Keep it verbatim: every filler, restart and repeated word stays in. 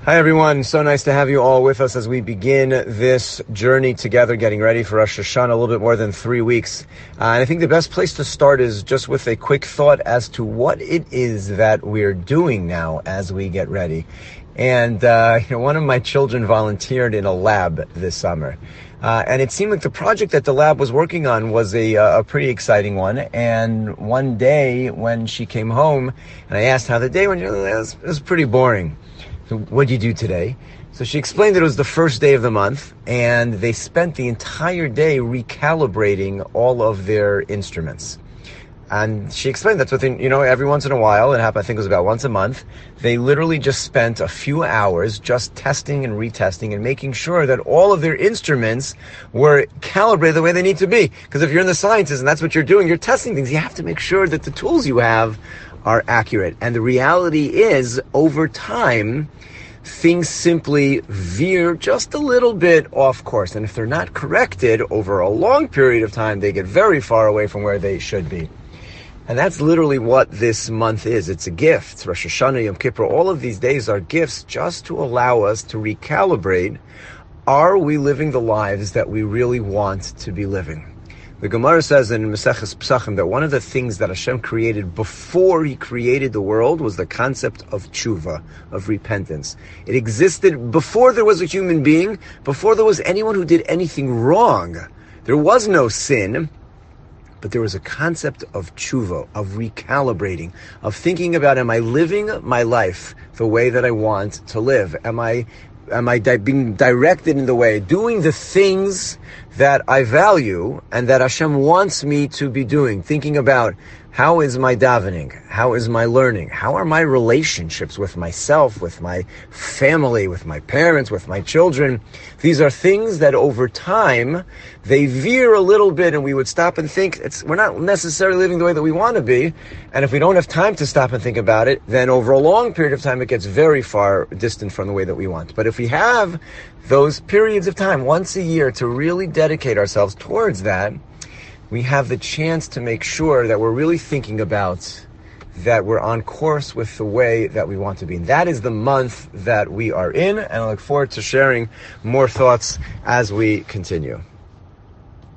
Hi everyone, so nice to have you all with us as we begin this journey together, getting ready for Rosh Hashanah, a little bit more than three weeks. Uh, and I think the best place to start is just with a quick thought as to what it is that we're doing now as we get ready. And uh, you know, one of my children volunteered in a lab this summer. Uh, and it seemed like the project that the lab was working on was a, a pretty exciting one. And one day when she came home and I asked how the day went, it was, it was pretty boring. So what'd you do today? So she explained that it was the first day of the month, and they spent the entire day recalibrating all of their instruments. And she explained that's within, you know, every once in a while, it happened, I think it was about once a month, they literally just spent a few hours just testing and retesting and making sure that all of their instruments were calibrated the way they need to be. Because if you're in the sciences and that's what you're doing, you're testing things, you have to make sure that the tools you have are accurate. And the reality is, over time, things simply veer just a little bit off course. And if they're not corrected over a long period of time, they get very far away from where they should be. And that's literally what this month is. It's a gift. Rosh Hashanah, Yom Kippur, all of these days are gifts just to allow us to recalibrate. Are we living the lives that we really want to be living? The Gemara says in Maseches Pesachim that one of the things that Hashem created before He created the world was the concept of tshuva, of repentance. It existed before there was a human being, before there was anyone who did anything wrong. There was no sin, but there was a concept of tshuva, of recalibrating, of thinking about, am I living my life the way that I want to live? Am I Am I di- being directed in the way, doing the things that I value and that Hashem wants me to be doing? Thinking about, how is my davening? How is my learning? How are my relationships with myself, with my family, with my parents, with my children? These are things that over time, they veer a little bit and we would stop and think, it's, we're not necessarily living the way that we want to be. And if we don't have time to stop and think about it, then over a long period of time, it gets very far distant from the way that we want. But if we have those periods of time once a year to really dedicate ourselves towards that, we have the chance to make sure that we're really thinking about that we're on course with the way that we want to be. And that is the month that we are in, and I look forward to sharing more thoughts as we continue.